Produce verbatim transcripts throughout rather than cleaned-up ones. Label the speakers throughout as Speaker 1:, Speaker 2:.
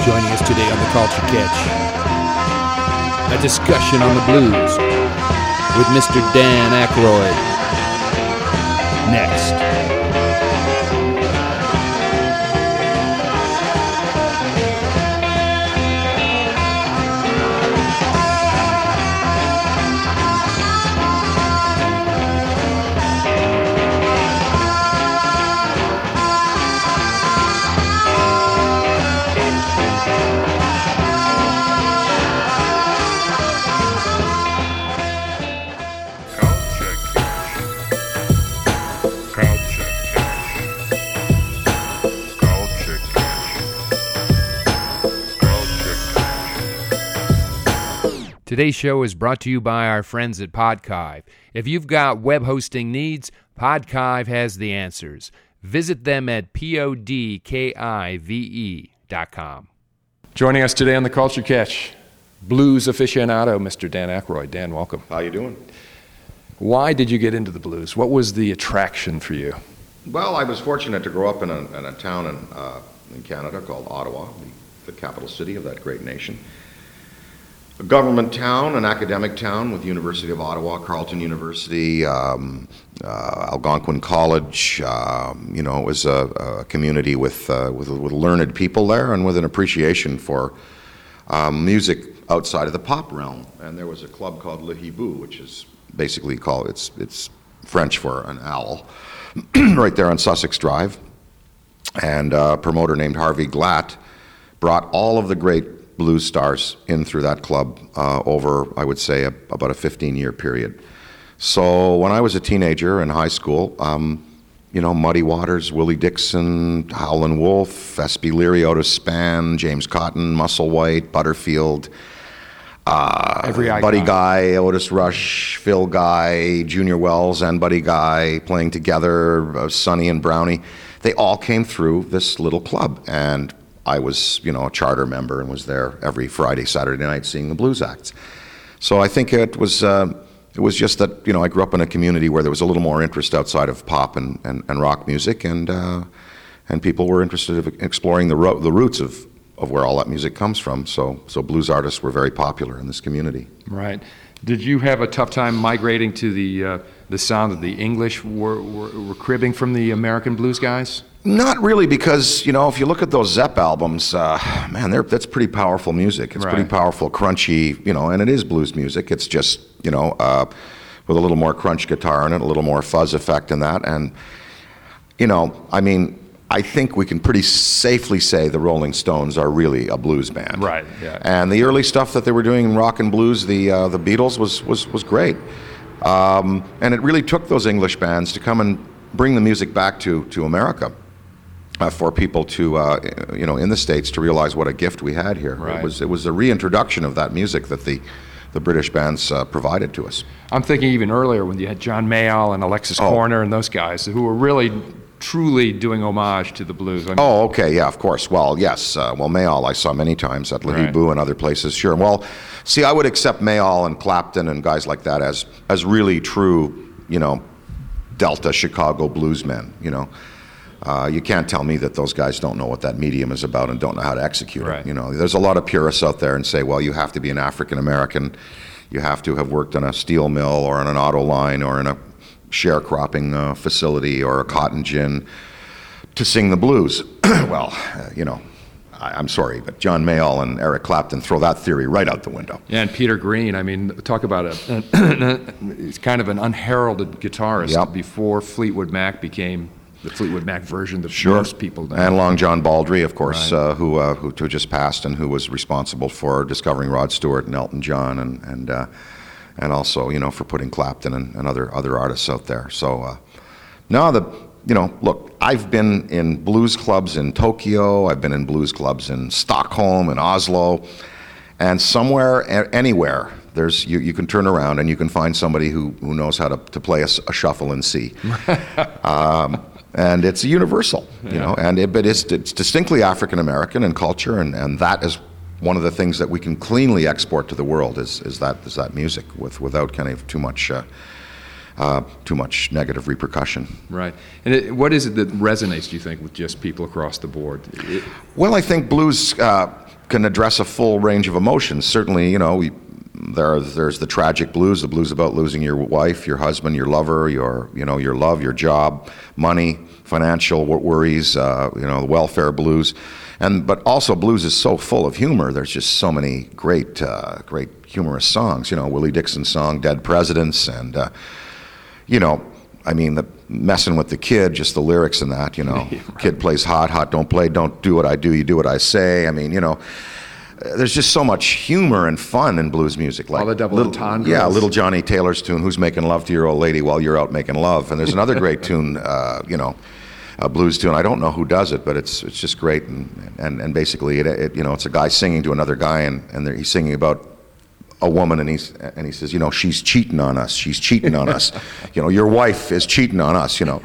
Speaker 1: Joining us today on the Culture Catch, a discussion on the blues with Mister Dan Aykroyd. Next. Today's show is brought to you by our friends at Podkive. If you've got web hosting needs, Podkive has the answers. Visit them at podkive dot com. Joining us today on the Culture Catch, blues aficionado, Mister Dan Aykroyd. Dan, welcome.
Speaker 2: How you doing?
Speaker 1: Why did you get into the blues? What was the attraction for you?
Speaker 2: Well, I was fortunate to grow up in a, in a town in, uh, in Canada called Ottawa, the, the capital city of that great nation. A government town, an academic town with University of Ottawa, Carleton University, um, uh, Algonquin College. Um, you know, it was a, a community with, uh, with with learned people there and with an appreciation for um, music outside of the pop realm. And there was a club called Le Hibou, which is basically called it's it's French for an owl, right there on Sussex Drive. And a promoter named Harvey Glatt brought all of the great blues stars in through that club uh, over, I would say, a, about a fifteen-year period. So when I was a teenager in high school, um, you know, Muddy Waters, Willie Dixon, Howlin' Wolf, S B Leary, Otis Spann, James Cotton, Musselwhite, Butterfield, uh,
Speaker 1: Every
Speaker 2: Buddy Guy, Otis Rush, Phil Guy, Junior Wells and Buddy Guy playing together, uh, Sonny and Brownie. They all came through this little club, and I was, you know, a charter member and was there every Friday, Saturday night seeing the blues acts. So I think it was uh, it was just that, you know, I grew up in a community where there was a little more interest outside of pop and, and, and rock music, and uh, and people were interested in exploring the ro- the roots of, of where all that music comes from. So so blues artists were very popular in this community.
Speaker 1: Right. Did you have a tough time migrating to the uh, the sound that the English were, were, were cribbing from the American blues guys?
Speaker 2: Not really, because, you know, if you look at those Zepp albums, uh, man, they're, that's pretty powerful music. It's
Speaker 1: right.
Speaker 2: pretty powerful, crunchy, you know, and it is blues music. It's just, you know, uh, with a little more crunch guitar in it, a little more fuzz effect in that. And, you know, I mean, I think we can pretty safely say the Rolling Stones are really a blues band.
Speaker 1: Right, yeah.
Speaker 2: And the early stuff that they were doing in rock and blues, the uh, the Beatles, was, was, was great. Um, and it really took those English bands to come and bring the music back to, to America. Uh, for people to, uh, you know, in the States to realize what a gift we had here.
Speaker 1: Right.
Speaker 2: It was it was a reintroduction of that music that the, the British bands uh, provided to us.
Speaker 1: I'm thinking even earlier when you had John Mayall and Alexis
Speaker 2: Oh.
Speaker 1: Korner and those guys who were really, truly doing homage to the blues. I mean,
Speaker 2: Oh, okay, yeah, of course. Well, yes. Uh, well, Mayall I saw many times at Le
Speaker 1: Right.
Speaker 2: Hibou and other places, sure. Well, see, I would accept Mayall and Clapton and guys like that as as really true, you know, Delta Chicago bluesmen, you know. Uh, you can't tell me that those guys don't know what that medium is about and don't know how to execute
Speaker 1: Right.
Speaker 2: it. You know, there's a lot of purists out there and say, well, you have to be an African American, you have to have worked on a steel mill or on an auto line or in a sharecropping uh, facility or a cotton gin to sing the blues. Well, uh, you know, I, I'm sorry, but John Mayall and Eric Clapton throw that theory right out the window.
Speaker 1: Yeah, and Peter Green, I mean, talk about a, he's kind of an unheralded guitarist
Speaker 2: Yep.
Speaker 1: before Fleetwood Mac became the Fleetwood Mac version that
Speaker 2: Sure.
Speaker 1: most people know.
Speaker 2: And Long John Baldry, of course,
Speaker 1: Right.
Speaker 2: uh, who, uh, who who just passed and who was responsible for discovering Rod Stewart and Elton John, and and uh, and also, you know, for putting Clapton and, and other other artists out there. So uh, no, the you know, look, I've been in blues clubs in Tokyo. I've been in blues clubs in Stockholm and Oslo, and somewhere, a- anywhere. There's you, you can turn around and you can find somebody who, who knows how to, to play a, s- a shuffle in C. um, and it's universal, you
Speaker 1: Yeah.
Speaker 2: know, and it, but it's, it's distinctly African American in culture, and, and that is one of the things that we can cleanly export to the world is, is that is that music with without kind of too much uh, uh, too much negative repercussion.
Speaker 1: Right. And it, what is it that resonates, do you think, with just people across the board? It,
Speaker 2: Well, I think blues, uh, can address a full range of emotions. Certainly, you know, we, there there's the tragic blues, the blues about losing your wife, your husband, your lover, your you know your love, your job, money, financial worries, uh, you know, the welfare blues, and but also blues is so full of humor. There's just so many great uh, great humorous songs. You know, Willie Dixon's song "Dead Presidents," and uh, you know, I mean, the messing with the kid, just the lyrics in that. You know, right. Kid plays hot, hot don't play, don't do what I do, you do what I say. I mean, you know. There's just so much humor and fun in blues music. Like
Speaker 3: all the double
Speaker 2: little,
Speaker 3: entendres.
Speaker 2: Yeah, little Johnny Taylor's tune, "Who's Making Love to Your Old Lady While You're Out Making Love." And there's another great tune, uh, you know, a blues tune. I don't know who does it, but it's it's just great. And and, and basically, it, it you know, it's a guy singing to another guy, and, and he's singing about a woman, and he's and he says, you know, she's cheating on us. She's cheating on us. You know, your wife is cheating on us. You know,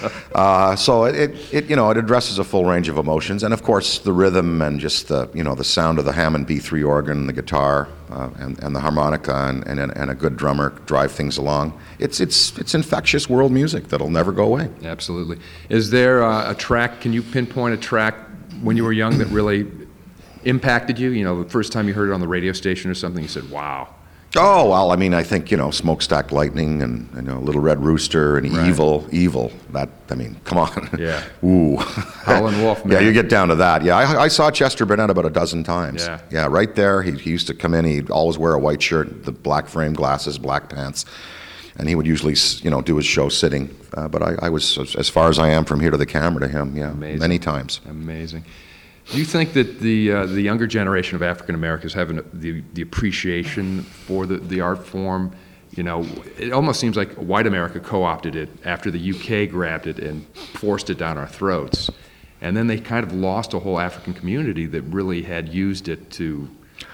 Speaker 2: uh, so it, it it you know it addresses a full range of emotions, and of course the rhythm and just the you know the sound of the Hammond B three organ, the guitar, uh, and and the harmonica, and, and and a good drummer drive things along. It's it's it's infectious world music that'll never go away.
Speaker 3: Absolutely. Is there uh, a track? Can you pinpoint a track when you were young that really impacted you? You know, the first time you heard it on the radio station or something, you said, "Wow."
Speaker 2: Oh, well, I mean, I think, you know, Smokestack Lightning and, you know, Little Red Rooster and
Speaker 3: Right.
Speaker 2: Evil, Evil. That, I mean, come on.
Speaker 3: Yeah.
Speaker 2: Ooh.
Speaker 3: Howlin' Wolf, man.
Speaker 2: Yeah, you get down to that. Yeah, I, I saw Chester Burnett about a dozen times.
Speaker 3: Yeah.
Speaker 2: Yeah, right there. He, he used to come in. He'd always wear a white shirt, the black frame glasses, black pants. And he would usually, you know, do his show sitting. Uh, but I, I was, as far as I am from here to the camera to him, yeah,
Speaker 3: Amazing.
Speaker 2: many times.
Speaker 3: Amazing. Do you think that the uh, the younger generation of African Americans having the the appreciation for the, the art form, you know, it almost seems like white America co-opted it after the U K grabbed it and forced it down our throats, and then they kind of lost a whole African community that really had used it to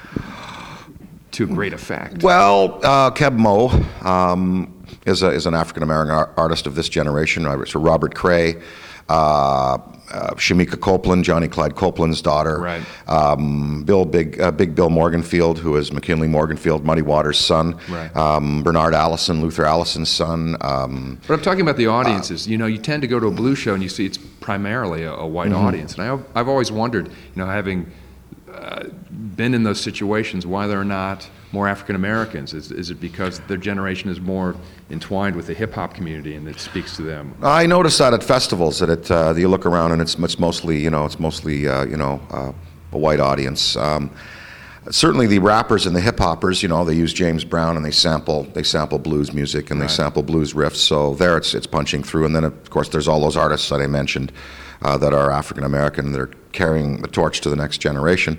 Speaker 3: to great effect.
Speaker 2: Well, uh, Keb Mo um, is a, is an African American ar- artist of this generation. Uh, So Robert Cray. Uh, Uh, Shamika Copeland, Johnny Clyde Copeland's daughter,
Speaker 3: Right.
Speaker 2: um, Bill Big uh, Big Bill Morganfield, who is McKinley Morganfield, Muddy Waters' son,
Speaker 3: Right.
Speaker 2: um, Bernard Allison, Luther Allison's son. Um,
Speaker 3: But I'm talking about the audiences. Uh, you know, you tend to go to a blues show and you see it's primarily a, a white
Speaker 2: mm-hmm.
Speaker 3: audience. And I, I've always wondered, you know, having uh, been in those situations, why there are not more African Americans. Is, is it because their generation is more entwined with the hip hop community and it speaks to them?
Speaker 2: I notice that at festivals that it uh, you look around and it's it's mostly you know it's mostly uh, you know uh, a white audience. Um, certainly the rappers and the hip hoppers, you know, they use James Brown and they sample they sample blues music and they
Speaker 3: Right.
Speaker 2: sample blues riffs. So there it's it's punching through. And then of course there's all those artists that I mentioned uh, that are African American. They're carrying the torch to the next generation.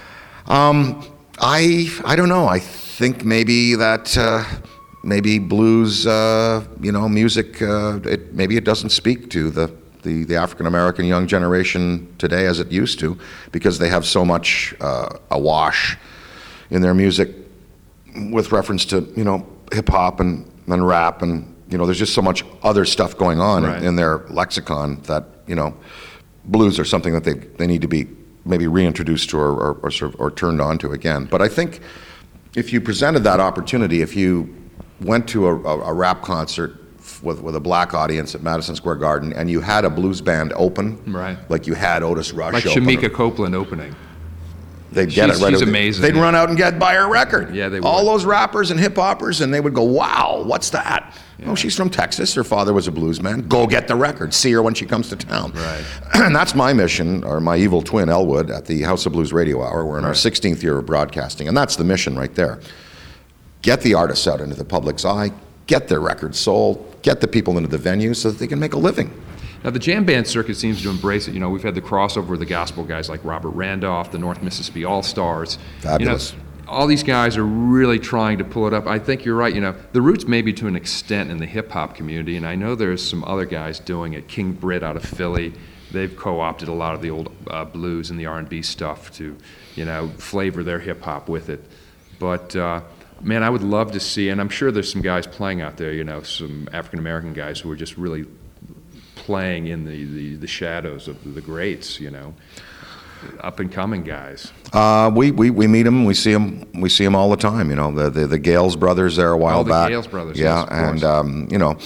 Speaker 2: Um, I I don't know. I think maybe that. Uh, Maybe blues, uh, you know, music. Uh, it, maybe it doesn't speak to the, the, the African American young generation today as it used to, because they have so much uh, awash in their music with reference to you know hip hop and, and rap, and you know there's just so much other stuff going on
Speaker 3: Right.
Speaker 2: in, in their lexicon that you know blues are something that they they need to be maybe reintroduced to or or, or, sort of, or turned on to again. But I think if you presented that opportunity, if you went to a, a, a rap concert with, with a black audience at Madison Square Garden, and you had a blues band open,
Speaker 3: Right.
Speaker 2: like you had Otis Rush
Speaker 3: Like
Speaker 2: open,
Speaker 3: Shamika Copeland opening.
Speaker 2: they'd get
Speaker 3: She's-
Speaker 2: it right.
Speaker 3: she's
Speaker 2: away.
Speaker 3: amazing,
Speaker 2: They'd
Speaker 3: yeah.
Speaker 2: run out and get buy her record.
Speaker 3: Yeah, they
Speaker 2: All
Speaker 3: would.
Speaker 2: those rappers and hip hoppers, and they would go, "Wow, what's that?
Speaker 3: Yeah.
Speaker 2: Oh, she's from Texas. Her father was a blues man. Go get the record. See her when she comes to town."
Speaker 3: Right.
Speaker 2: And that's my mission, or my evil twin, Elwood, at the House of Blues Radio Hour. We're in our
Speaker 3: Right.
Speaker 2: sixteenth year of broadcasting, and that's the mission right there. Get the artists out into the public's eye. Get their records sold, get the people into the venues so that they can make a living.
Speaker 3: Now, the jam band circuit seems to embrace it. You know, we've had the crossover with the gospel guys like Robert Randolph, the North Mississippi All-Stars.
Speaker 2: Fabulous.
Speaker 3: You know, all these guys are really trying to pull it up. I think you're right. You know, the roots maybe to an extent in the hip-hop community, and I know there's some other guys doing it. King Britt out of Philly, they've co-opted a lot of the old uh, blues and the R and B stuff to, you know, flavor their hip-hop with it. But... Uh, Man, I would love to see, and I'm sure there's some guys playing out there, you know, some African-American guys who are just really playing in the, the, the shadows of the greats, you know, up-and-coming guys.
Speaker 2: Uh, we, we, we meet them, we see them, we see them all the time. You know, the the, the Gales brothers there a while
Speaker 3: Oh, the
Speaker 2: back.
Speaker 3: Gales brothers,
Speaker 2: yeah,
Speaker 3: yes, of
Speaker 2: and
Speaker 3: course.
Speaker 2: um, you know,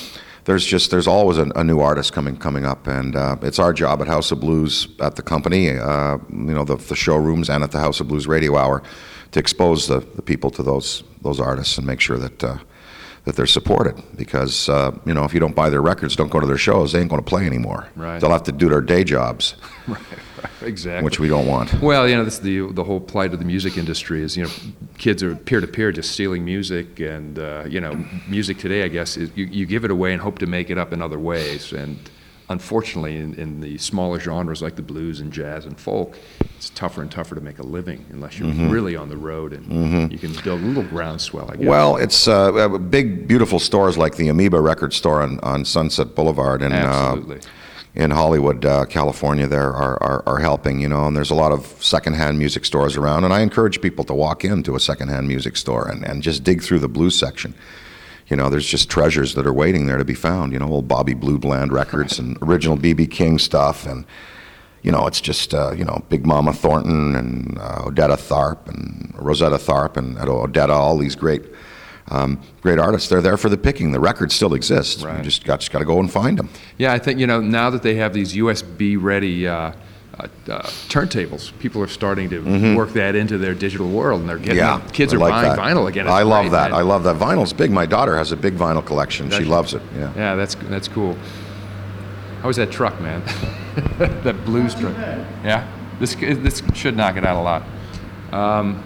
Speaker 2: there's just there's always a, a new artist coming coming up, and uh, it's our job at House of Blues at the company, uh, you know, the, the showrooms and at the House of Blues Radio Hour, to expose the, the people to those those artists and make sure that uh, that they're supported. Because uh, you know, if you don't buy their records, don't go to their shows, they ain't going to play anymore.
Speaker 3: Right.
Speaker 2: They'll have to do their day jobs.
Speaker 3: Right, right, exactly.
Speaker 2: Which we don't want.
Speaker 3: Well, you know, this is the the whole plight of the music industry is, you know, kids are peer to peer just stealing music, and uh, you know, music today, I guess, is you, you give it away and hope to make it up in other ways. And unfortunately, in, in the smaller genres like the blues and jazz and folk, it's tougher and tougher to make a living unless you're mm-hmm. really on the road, and mm-hmm. you can build a little groundswell, I guess.
Speaker 2: Well, it's uh, big, beautiful stores like the Amoeba Record Store on, on Sunset Boulevard, and
Speaker 3: absolutely.
Speaker 2: Uh, in Hollywood, uh, California, there are, are, are helping, you know, and there's a lot of secondhand music stores around, and I encourage people to walk into a secondhand music store and, and just dig through the blues section. You know, there's just treasures that are waiting there to be found, you know, old Bobby Blue Bland records and original B B King stuff, and, you know, it's just, uh, you know, Big Mama Thornton and uh, Odetta Tharpe and Rosetta Tharpe and Odetta, all these great Um, great artists. They're there for the picking. The record still exists.
Speaker 3: Right.
Speaker 2: You just got just got to go and find them.
Speaker 3: Yeah, I think, you know, now that they have these U S B ready uh, uh, uh, turntables, people are starting to mm-hmm. work that into their digital world, and they're getting
Speaker 2: yeah,
Speaker 3: kids
Speaker 2: I
Speaker 3: are
Speaker 2: like
Speaker 3: buying
Speaker 2: that.
Speaker 3: vinyl again. It's
Speaker 2: I love
Speaker 3: great,
Speaker 2: that.
Speaker 3: man.
Speaker 2: I love that. Vinyl's big. My daughter has a big vinyl collection. She loves it. Yeah.
Speaker 3: Yeah, that's that's cool. How was that truck, man? That blues truck. Yeah, this this should knock it out a lot. Um,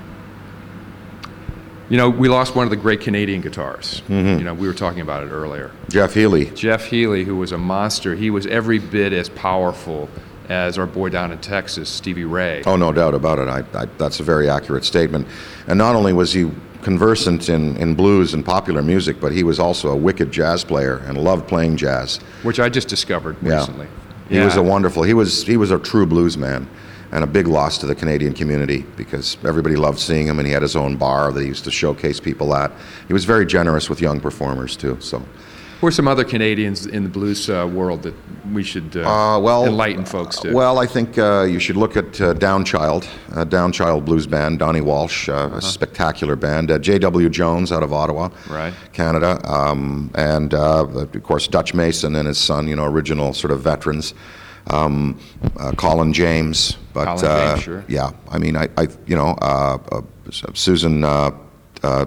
Speaker 3: You know, we lost one of the great Canadian guitarists. Mm-hmm. You know, we were talking about it earlier.
Speaker 2: Jeff Healey.
Speaker 3: Jeff Healey, who was a monster. He was every bit as powerful as our boy down in Texas, Stevie Ray.
Speaker 2: Oh, no doubt about it. I, I, that's a very accurate statement. And not only was he conversant in, in blues and popular music, but he was also a wicked jazz player and loved playing jazz.
Speaker 3: Which I just discovered
Speaker 2: yeah.
Speaker 3: recently.
Speaker 2: He
Speaker 3: yeah.
Speaker 2: was a wonderful, he was, he was a true blues man. And a big loss to the Canadian community, because everybody loved seeing him, and he had his own bar that he used to showcase people at. He was very generous with young performers too. So,
Speaker 3: who are some other Canadians in the blues uh, world that we should uh,
Speaker 2: uh, well,
Speaker 3: enlighten folks to?
Speaker 2: Well, I think uh, you should look at uh, Downchild, uh, Downchild Blues Band, Donnie Walsh, uh, uh-huh. a spectacular band. Uh, J W Jones out of Ottawa,
Speaker 3: right.
Speaker 2: Canada, um, and uh, of course Dutch Mason and his son, you know, original sort of veterans. Um, uh, Colin James, but
Speaker 3: Colin
Speaker 2: uh,
Speaker 3: James, sure.
Speaker 2: yeah, I mean, I, I you know, uh, uh, Susan uh, uh,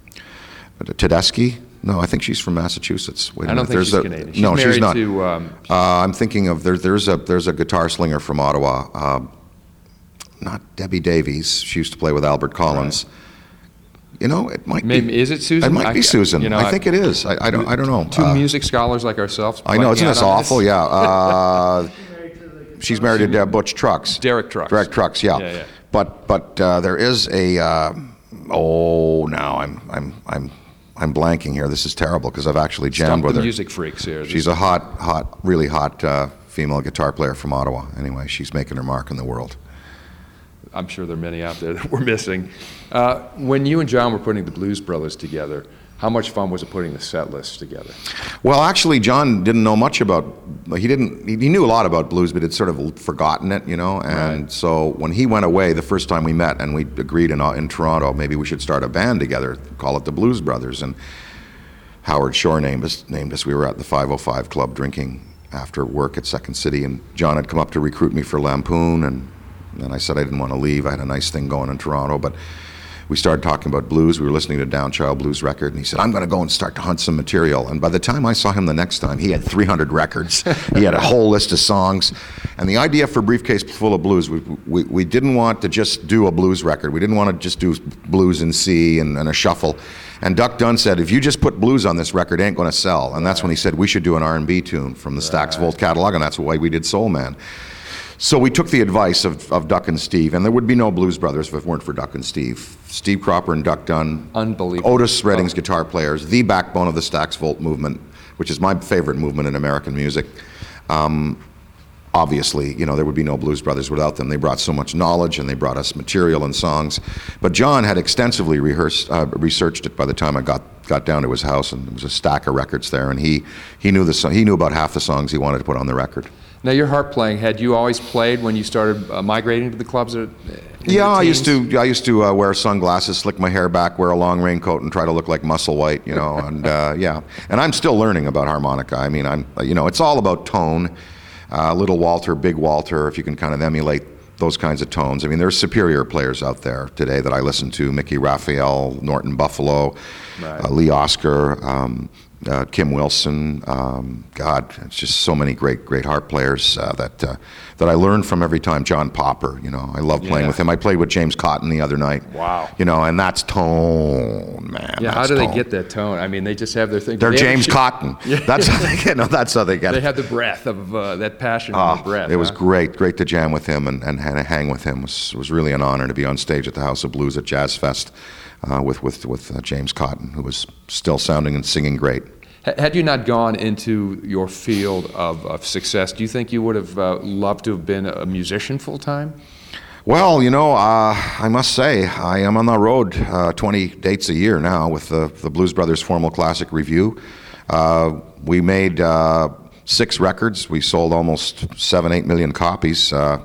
Speaker 2: Tedeschi. No, I think she's from Massachusetts. Wait a
Speaker 3: I don't
Speaker 2: minute.
Speaker 3: think
Speaker 2: there's
Speaker 3: she's
Speaker 2: a,
Speaker 3: Canadian. She's
Speaker 2: no,
Speaker 3: married
Speaker 2: she's not.
Speaker 3: To, um,
Speaker 2: uh, I'm thinking of there, there's a there's a guitar slinger from Ottawa. Uh, not Debbie Davies. She used to play with Albert Collins. Right. You know, it might
Speaker 3: Maybe,
Speaker 2: be.
Speaker 3: Is it Susan?
Speaker 2: It might
Speaker 3: I,
Speaker 2: be Susan.
Speaker 3: You know,
Speaker 2: I think it is. I, I don't. I don't know.
Speaker 3: Two
Speaker 2: uh,
Speaker 3: music scholars like ourselves.
Speaker 2: I know. Isn't this awful?
Speaker 3: This?
Speaker 2: Yeah. Uh, she's married to uh, Butch Trucks.
Speaker 3: Derek Trucks.
Speaker 2: Derek Trucks. Yeah.
Speaker 3: yeah, yeah.
Speaker 2: But but uh, there is a. Uh, oh, now I'm I'm I'm I'm blanking here. This is terrible because I've actually jammed
Speaker 3: Stump
Speaker 2: with
Speaker 3: the
Speaker 2: her.
Speaker 3: Music freaks here.
Speaker 2: She's a hot, hot, really hot uh, female guitar player from Ottawa. Anyway, she's making her mark in the world.
Speaker 3: I'm sure there are many out there that we're missing. Uh, when you and John were putting the Blues Brothers together, how much fun was it putting the set list together?
Speaker 2: Well, actually, John didn't know much about. He didn't. He knew a lot about blues, but had sort of forgotten it, you know. And
Speaker 3: right.
Speaker 2: so when he went away, the first time we met, and we agreed in in Toronto, maybe we should start a band together, call it the Blues Brothers. And Howard Shore named us. Named us. We were at the five oh five Club drinking after work at Second City, and John had come up to recruit me for Lampoon, and then I said I didn't want to leave. I had a nice thing going in Toronto, but we started talking about blues. We were listening to Downchild Blues record, and he said, I'm going to go and start to hunt some material. And by the time I saw him the next time, he had three hundred records. He had a whole list of songs. And the idea for Briefcase Full of Blues, we, we, we didn't want to just do a blues record. We didn't want to just do blues in C and, and a shuffle. And Duck Dunn said, if you just put blues on this record, it ain't going to sell. And that's right. when he said, we should do an R and B tune from the right. Stax Volt catalog, and that's why we did Soul Man. So we took the advice of, of Duck and Steve, and there would be no Blues Brothers if it weren't for Duck and Steve. Steve Cropper and Duck Dunn.
Speaker 3: Unbelievable.
Speaker 2: Otis Redding's oh. guitar players, the backbone of the Stax Volt movement, which is my favorite movement in American music. Um, obviously, you know, there would be no Blues Brothers without them. They brought so much knowledge, and they brought us material and songs. But John had extensively rehearsed, uh, researched it by the time I got, got down to his house, and there was a stack of records there, and he, he, knew the, he knew about half the songs he wanted to put on the record.
Speaker 3: Now, your harp playing, had you always played when you started uh, migrating to the clubs? At,
Speaker 2: yeah, I used to. I used to uh, wear sunglasses, slick my hair back, wear a long raincoat, and try to look like Musselwhite, you know. And uh, yeah, and I'm still learning about harmonica. I mean, I'm, you know, it's all about tone. Uh, Little Walter, Big Walter, if you can kind of emulate those kinds of tones. I mean, there's superior players out there today that I listen to: Mickey Raphael, Norton Buffalo,
Speaker 3: right.
Speaker 2: uh, Lee Oscar. Um, Uh, Kim Wilson, um, God, it's just so many great, great harp players uh, that uh, that I learn from every time. John Popper, you know, I love playing
Speaker 3: yeah.
Speaker 2: with him. I played with James Cotton the other night.
Speaker 3: Wow.
Speaker 2: You know, and that's tone, man.
Speaker 3: Yeah,
Speaker 2: that's
Speaker 3: how do
Speaker 2: tone.
Speaker 3: they get that tone? I mean, they just have their thing.
Speaker 2: They're
Speaker 3: they
Speaker 2: James
Speaker 3: have,
Speaker 2: Cotton.
Speaker 3: Yeah.
Speaker 2: That's how they get. No, that's how they get
Speaker 3: They
Speaker 2: it.
Speaker 3: have the breath of uh, that passion.
Speaker 2: Oh,
Speaker 3: and the breath.
Speaker 2: it was
Speaker 3: huh?
Speaker 2: great, great to jam with him and, and, and hang with him. It was, it was really an honor to be on stage at the House of Blues at Jazz Fest uh, with with with uh, James Cotton, who was still sounding and singing great.
Speaker 3: Had you not gone into your field of, of success, do you think you would have uh, loved to have been a musician full time?
Speaker 2: Well, you know, uh, I must say, I am on the road uh, twenty dates a year now with the, the Blues Brothers Formal Classic Review. Uh, we made uh, six records. We sold almost seven, eight million copies. Uh,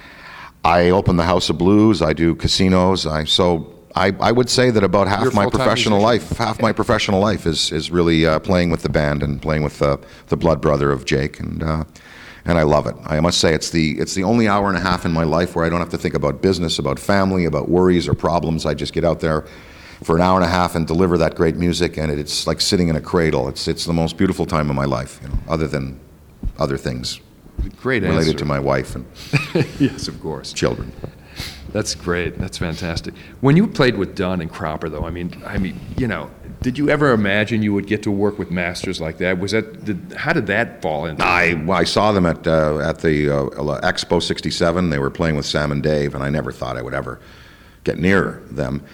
Speaker 2: I open the House of Blues. I do casinos. I so. I, I would say that about half
Speaker 3: You're a
Speaker 2: my
Speaker 3: full-time
Speaker 2: professional
Speaker 3: musician.
Speaker 2: life, half my professional life is is really uh, playing with the band and playing with uh, the blood brother of Jake, and uh, and I love it. I must say it's the it's the only hour and a half in my life where I don't have to think about business, about family, about worries or problems. I just get out there for an hour and a half and deliver that great music, and it's like sitting in a cradle. It's it's the most beautiful time of my life, you know, other than other things
Speaker 3: Great
Speaker 2: related
Speaker 3: answer.
Speaker 2: to my wife and
Speaker 3: Yes, of course.
Speaker 2: children.
Speaker 3: That's great. That's fantastic. When you played with Dunn and Cropper, though, I mean, I mean, you know, did you ever imagine you would get to work with masters like that? Was that did, how did that fall into?
Speaker 2: I, well, I saw them at uh, at the uh, Expo sixty-seven. They were playing with Sam and Dave, and I never thought I would ever get near them.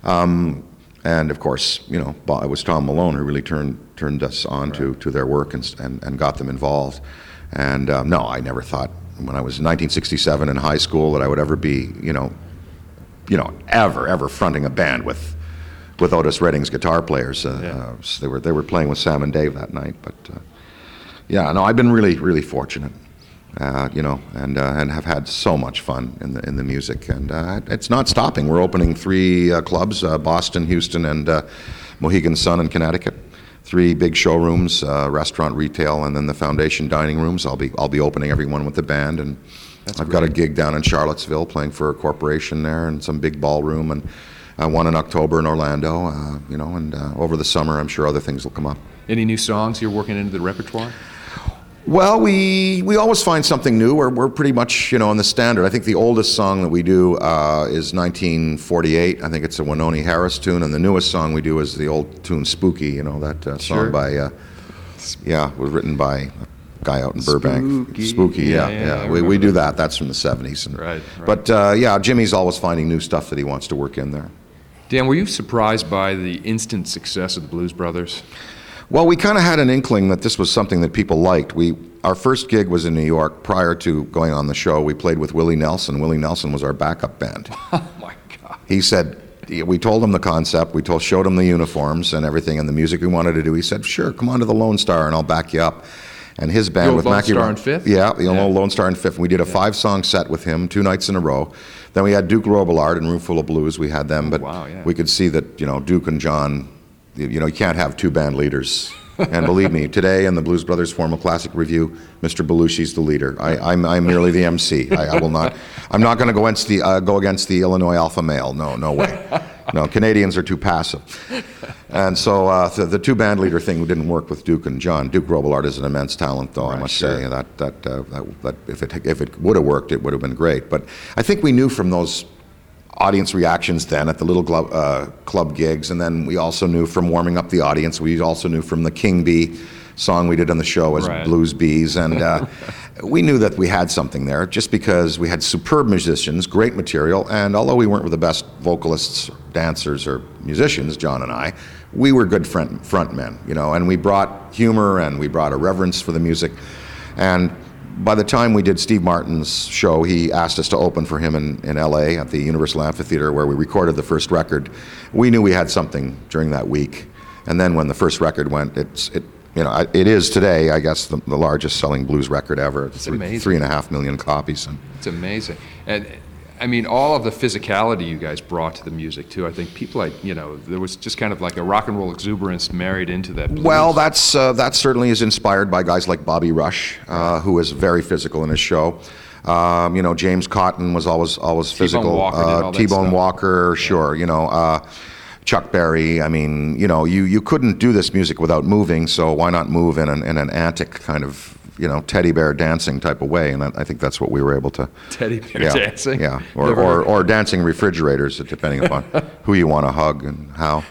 Speaker 2: Um, and of course, you know, it was Tom Malone who really turned turned us on right. to, to their work and, and and got them involved. And um, no, I never thought when I was in nineteen sixty-seven in high school that I would ever be, you know, you know, ever ever fronting a band with. with Otis Redding's guitar players. Uh,
Speaker 3: Yeah.
Speaker 2: uh, so they were they were playing with Sam and Dave that night. But uh, yeah, no, I've been really really fortunate, uh, you know, and uh, and have had so much fun in the in the music, and uh, it's not stopping. We're opening three uh, clubs: uh, Boston, Houston, and uh, Mohegan Sun in Connecticut. Three big showrooms, uh, restaurant, retail, and then the foundation dining rooms. I'll be I'll be opening every one with the band, and
Speaker 3: That's
Speaker 2: I've got a
Speaker 3: great.
Speaker 2: gig down in Charlottesville playing for a corporation there, and some big ballroom, and uh, one in October in Orlando. Uh, you know, and uh, over the summer, I'm sure other things will come up.
Speaker 3: Any new songs you're working into the repertoire?
Speaker 2: Well, we we always find something new. We're we're pretty much, you know, on the standard. I think the oldest song that we do uh, is nineteen forty-eight. I think it's a Winoni Harris tune, and the newest song we do is the old tune "Spooky." You know, that uh, song
Speaker 3: Sure.
Speaker 2: by uh, yeah, was written by a guy out in Burbank.
Speaker 3: Spooky.
Speaker 2: Spooky,
Speaker 3: Yeah,
Speaker 2: yeah,
Speaker 3: yeah,
Speaker 2: yeah.
Speaker 3: I
Speaker 2: We we
Speaker 3: remember
Speaker 2: do
Speaker 3: that.
Speaker 2: that. That's from the seventies. And,
Speaker 3: Right, right.
Speaker 2: But uh, yeah, Jimmy's always finding new stuff that he wants to work in there.
Speaker 3: Dan, were you surprised by the instant success of the Blues Brothers?
Speaker 2: Well, we kind of had an inkling that this was something that people liked. We Our first gig was in New York. Prior to going on the show, we played with Willie Nelson. Willie Nelson was our backup band.
Speaker 3: Oh my God!
Speaker 2: He said, we told him the concept, we told, showed him the uniforms and everything and the music we wanted to do. He said, sure, come on to the Lone Star and I'll back you up. And his band
Speaker 3: old
Speaker 2: with
Speaker 3: Lone
Speaker 2: Mackie
Speaker 3: Star
Speaker 2: Ro-
Speaker 3: and Fifth?
Speaker 2: Yeah, the
Speaker 3: Yeah.
Speaker 2: old Lone Star and Fifth. We did a five-song set with him two nights in a row. Then we had Duke Robillard and Roomful of Blues. We had them, but
Speaker 3: wow, yeah.
Speaker 2: we could see that, you know, Duke and John, you you know, you can't have two band leaders. And believe me, today in the Blues Brothers Formal Classic Review, Mister Belushi's the leader. I, I'm, I'm merely the M C. I, I will not. I'm not going to go against the uh, go against the Illinois Alpha Male. No, no way. No, Canadians are too passive. And so uh, the, the two band leader thing didn't work with Duke and John. Duke Robillard is an immense talent, though. I
Speaker 3: Right,
Speaker 2: must
Speaker 3: sure.
Speaker 2: say that that, uh, that that if it if it would have worked, it would have been great. But I think we knew from those audience reactions then at the little club, uh, club gigs, and then we also knew from warming up the audience. We also knew from the King Bee song we did on the show as
Speaker 3: Right.
Speaker 2: Blues Bees, and uh, we knew that we had something there just because we had superb musicians, great material, and although we weren't the best vocalists, dancers, or musicians, John and I, we were good front front men, you know, and we brought humor and we brought a reverence for the music, and by the time we did Steve Martin's show, he asked us to open for him in, in L A at the Universal Amphitheater where we recorded the first record. We knew we had something during that week. And then when the first record went, it's, it, you know, I- it is today, I guess, the, the largest selling blues record ever. It's
Speaker 3: amazing.
Speaker 2: Three and a half million copies. And
Speaker 3: It's amazing. And I mean, all of the physicality you guys brought to the music too. I think people, like, you know, there was just kind of like a rock and roll exuberance married into that blues.
Speaker 2: Well, that's uh, that certainly is inspired by guys like Bobby Rush, uh, who is very physical in his show. Um, you know, James Cotton was always always physical.
Speaker 3: Walker did all
Speaker 2: uh,
Speaker 3: that
Speaker 2: T-Bone
Speaker 3: stuff.
Speaker 2: Walker, sure. You know, uh, Chuck Berry. I mean, you know, you, you couldn't do this music without moving. So why not move in an in an antic kind of, you know, teddy bear dancing type of way? And I, I think that's what we were able to.
Speaker 3: Teddy bear
Speaker 2: yeah,
Speaker 3: dancing.
Speaker 2: Yeah, or,
Speaker 3: Never
Speaker 2: or
Speaker 3: heard-
Speaker 2: or dancing refrigerators, depending upon who you want to hug and how.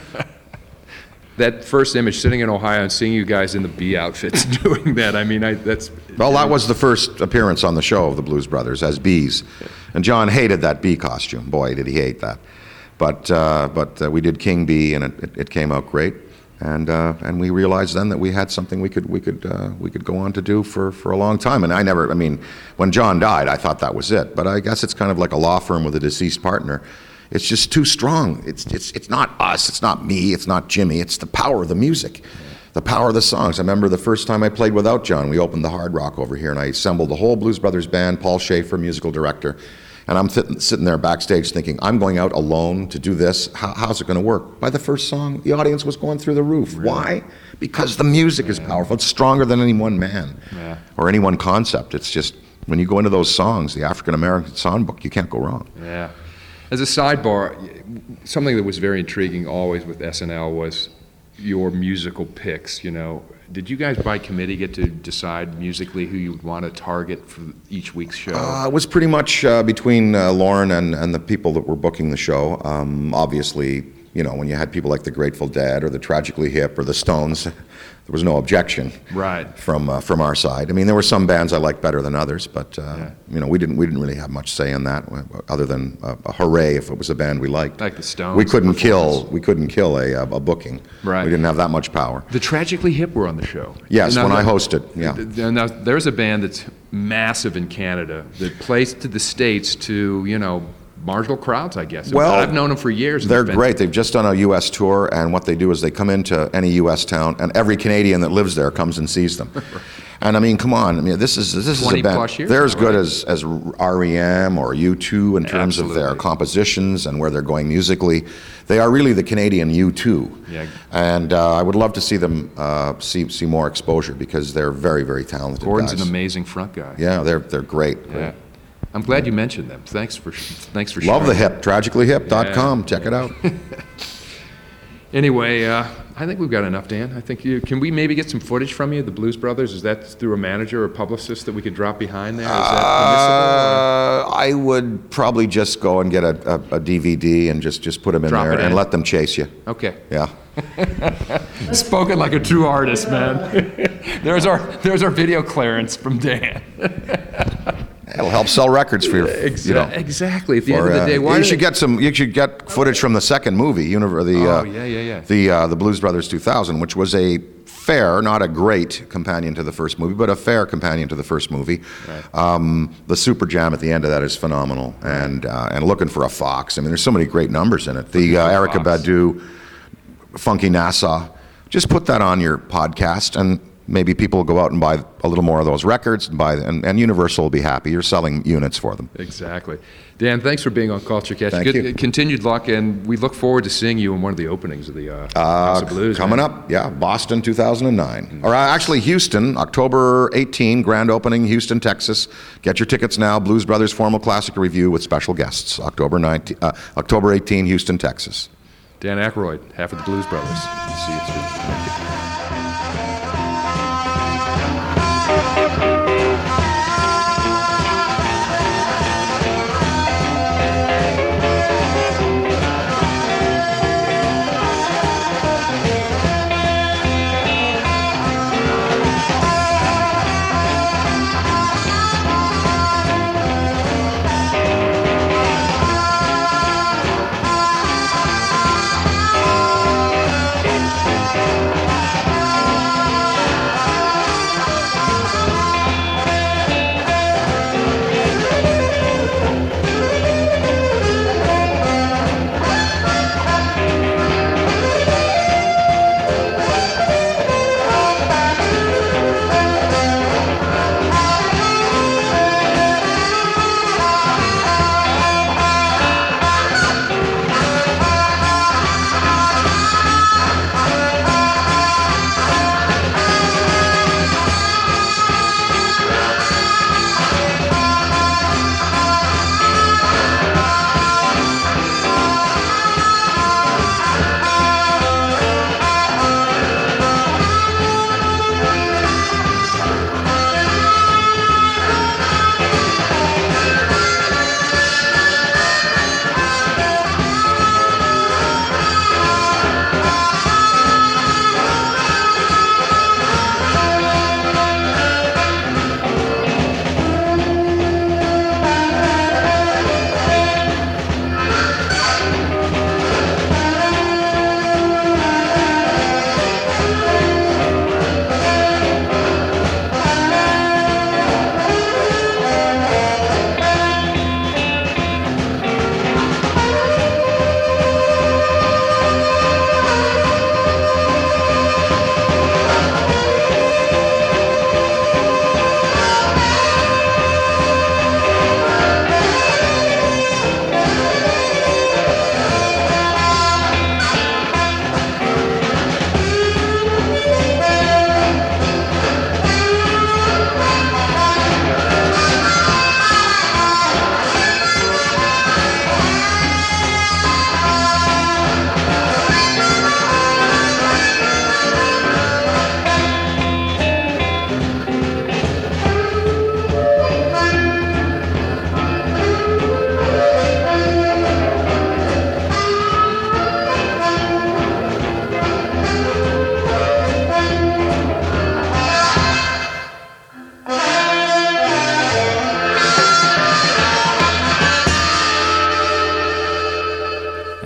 Speaker 3: That first image, sitting in Ohio and seeing you guys in the bee outfits doing that. I mean, I, that's.
Speaker 2: Well, that was the first appearance on the show of the Blues Brothers as bees, and John hated that bee costume. Boy, did he hate that! But uh, but uh, we did King Bee, and it, it, it came out great. And uh, and we realized then that we had something we could we could uh, we could go on to do for, for a long time. And I never, I mean, when John died, I thought that was it. But I guess it's kind of like a law firm with a deceased partner. It's just too strong. It's it's it's not us. It's not me. It's not Jimmy. It's the power of the music, the power of the songs. I remember the first time I played without John. We opened the Hard Rock over here, and I assembled the whole Blues Brothers band. Paul Schaefer, musical director, and I'm th- sitting there backstage thinking, I'm going out alone to do this. How, how's it going to work? By the first song, the audience was going through the roof. Really? Why? Because the music is powerful. It's stronger than any one man
Speaker 3: Yeah.
Speaker 2: or any one concept. It's just when you go into those songs, the African American songbook, you can't go wrong.
Speaker 3: Yeah. As a sidebar, something that was very intriguing always with S N L was your musical picks. You know, did you guys by committee get to decide musically who you would want to target for each week's show?
Speaker 2: Uh, it was pretty much uh, between uh, Lauren and, and the people that were booking the show. Um, obviously, you know, when you had people like the Grateful Dead or the Tragically Hip or the Stones, there was no objection
Speaker 3: Right.
Speaker 2: from uh, from our side. I mean, there were some bands I liked better than others, but uh,
Speaker 3: Yeah.
Speaker 2: you know, we didn't we didn't really have much say in that, other than a, a hooray if it was a band we liked.
Speaker 3: Like the Stones,
Speaker 2: we couldn't
Speaker 3: the
Speaker 2: kill
Speaker 3: performance.
Speaker 2: we couldn't kill a, a, a booking.
Speaker 3: Right.
Speaker 2: We didn't have that much power.
Speaker 3: The Tragically Hip were on the show.
Speaker 2: Yes,
Speaker 3: Now,
Speaker 2: when I
Speaker 3: now-
Speaker 2: hosted. Yeah.
Speaker 3: th- Now, there's a band that's massive in Canada that plays to the States to, you know, marginal crowds, I guess.
Speaker 2: Well,
Speaker 3: I've known them for years. and
Speaker 2: They're
Speaker 3: it's been-
Speaker 2: great. They've just done a U S tour, and what they do is they come into any U S town, and every Canadian that lives there comes and sees them. And I mean, come on. I mean, this is this is a
Speaker 3: twenty
Speaker 2: band.
Speaker 3: plus years
Speaker 2: They're as
Speaker 3: now,
Speaker 2: good
Speaker 3: right?
Speaker 2: as as R E M or U two in terms of their
Speaker 3: Absolutely.
Speaker 2: compositions and where they're going musically. They are really the Canadian U two.
Speaker 3: Yeah.
Speaker 2: And uh, I would love to see them uh, see see more exposure because they're very very talented
Speaker 3: Gordon's
Speaker 2: guys.
Speaker 3: an amazing front guy.
Speaker 2: Yeah, they're they're great.
Speaker 3: Yeah. I'm glad you mentioned them. Thanks for thanks for
Speaker 2: Love the
Speaker 3: sharing.
Speaker 2: Hip. Tragically Hip dot com.
Speaker 3: Yeah,
Speaker 2: Check it out.
Speaker 3: Anyway, uh, I think we've got enough, Dan. I think you, can we maybe get some footage from you, the Blues Brothers? Is that through a manager or publicist that we could drop behind there? Is that
Speaker 2: Uh, I would probably just go and get a, a, a D V D and just, just put them in
Speaker 3: Drop
Speaker 2: there
Speaker 3: it
Speaker 2: and
Speaker 3: in.
Speaker 2: let them chase you.
Speaker 3: permissible? Okay.
Speaker 2: Yeah.
Speaker 3: Spoken like a true artist, man. there's our there's our video clearance from Dan.
Speaker 2: It'll help sell records for your,
Speaker 3: Exa-
Speaker 2: you know.
Speaker 3: Exactly. At the
Speaker 2: or,
Speaker 3: end of the
Speaker 2: uh,
Speaker 3: day, why
Speaker 2: you
Speaker 3: do
Speaker 2: should
Speaker 3: they-
Speaker 2: get some. You should get footage from the second movie, Univer- the
Speaker 3: Oh,
Speaker 2: uh,
Speaker 3: yeah, yeah, yeah.
Speaker 2: the uh, the Blues Brothers two thousand, which was a fair, not a great companion to the first movie, but a fair companion to the first movie. Um, the super jam at the end of that is phenomenal, and uh, and Looking for a Fox. I mean, there's so many great numbers in it. The uh,
Speaker 3: for a
Speaker 2: Erica
Speaker 3: Fox.
Speaker 2: Badu, Funky Nassau. Just put that on your podcast, and maybe people will go out and buy a little more of those records, and buy, and, and Universal will be happy. You're selling units for them.
Speaker 3: Exactly. Dan, thanks for being on Culture Catch.
Speaker 2: Thank
Speaker 3: Good,
Speaker 2: you.
Speaker 3: Continued luck, and we look forward to seeing you in one of the openings of the uh, House of Blues.
Speaker 2: Coming
Speaker 3: man.
Speaker 2: up, yeah, Boston two thousand nine. Or uh, actually Houston, October eighteenth, grand opening, Houston, Texas. Get your tickets now, Blues Brothers Formal Classic Review with special guests, October nineteenth, uh, October eighteenth, Houston, Texas.
Speaker 3: Dan Aykroyd, half of the Blues Brothers. See you soon. Thank you.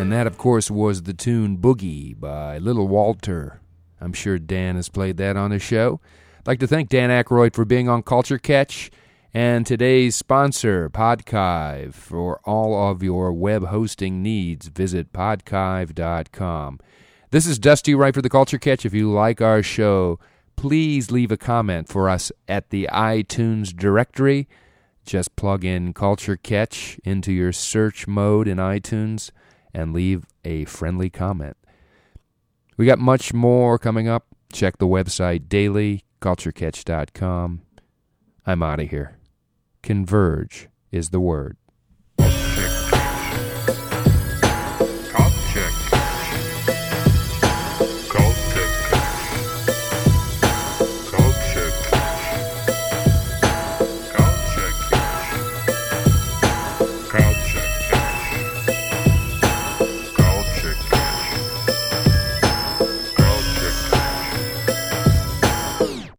Speaker 1: And that, of course, was the tune Boogie by Little Walter. I'm sure Dan has played that on his show. I'd like to thank Dan Aykroyd for being on Culture Catch, and today's sponsor, Podkive. For all of your web hosting needs, visit podkive dot com. This is Dusty Wright for the Culture Catch. If you like our show, please leave a comment for us at the iTunes directory. Just plug in Culture Catch into your search mode in iTunes and leave a friendly comment. We got much more coming up. Check the website daily, culture catch dot com. I'm out of here. Converge is the word.